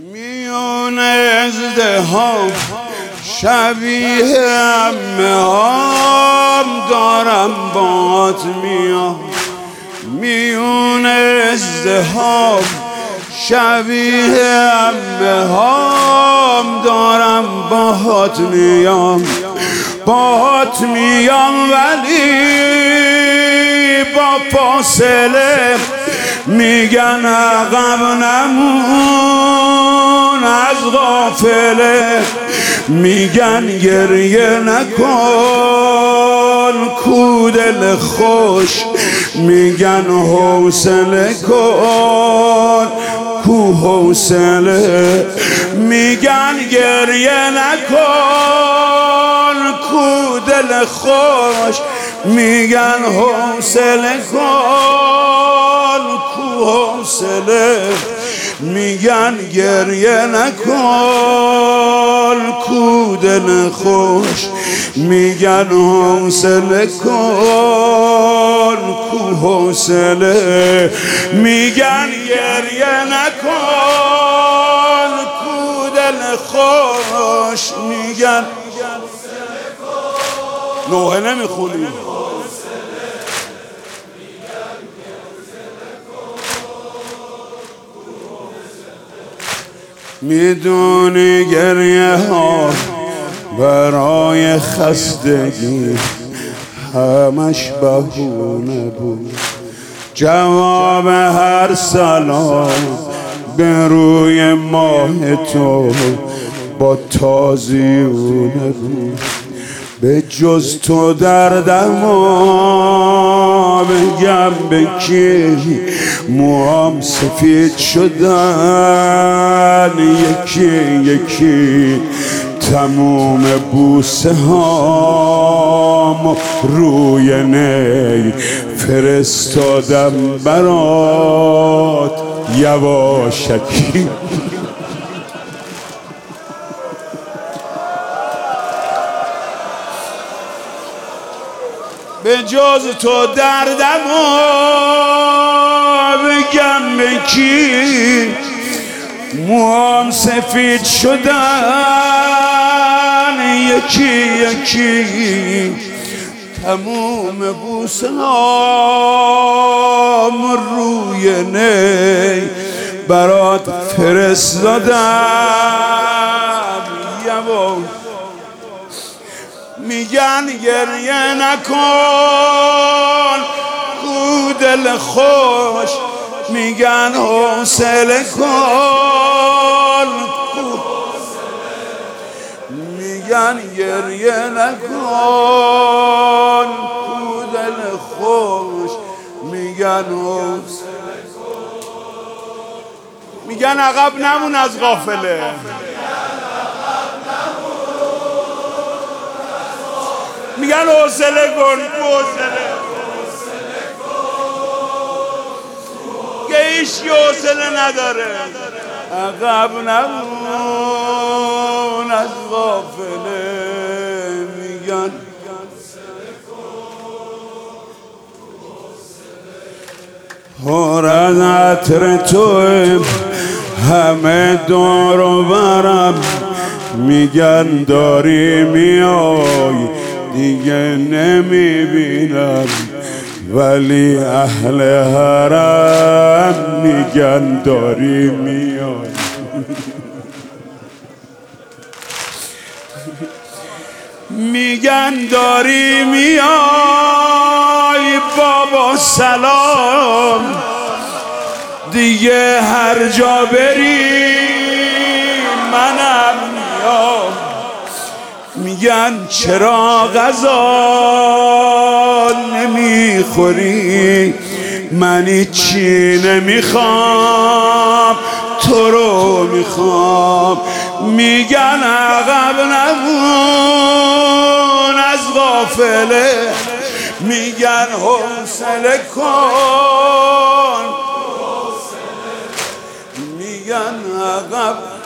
میون ازدحام شبیه عمه هام دارم بات میام. میون ازدحام شبیه عمه هام دارم باهات میام. باهات میام ولی با فاصله میگن عقب نمون از غافله. میگن گریه نکن کو دل خوش، میگن حوصله کن کو حوصله. میگن گریه نکن کو دل خوش، میگن حوصله کن کو حوصله. میگن گریه نکن کو دل خوش، میگن حوصله کن کو حوصله. میگن گریه نکن کو دل خوش، میگن نوحه نمیخونی. میدونی گریه ها برای خستگی همش بهونه بود. جواب هر سلام به روی ماه تو با تازیونه بود. به جز تو دردما بگم به کی؟ موام سفید شدن یکی یکی، تموم بوسه هام روی نی فرستادم برات یواشکی. به جز تو دردمو بگم به کی؟ موام سفید شدن یکی یکی، تموم بوسه هام روی نی برات فرستادم یواشکی. میگن گریه نکن کو دل خوش، میگن حوصله کن کو حوصله. میگن گریه نکن کو دل خوش، میگن حوصله کن. میگن عقب نمون از غافله. میگن حوصله کن حوصله که هیچ حوصله نداره. عقب نمون از غافله. میگن پر از عطر تویم همه دور و برم، میگن داری میای دیگه نمیبینم، ولی اهل حرم میگن داری میای. میگن داری میای بابا سلام، دیگه هر جا بری منم میام. میگن چرا غذا نمیخوری؟ من چی نمیخوام تو رو میخوام. میگن عقب نمون از غافله، میگن حوصله کن، میگن عقب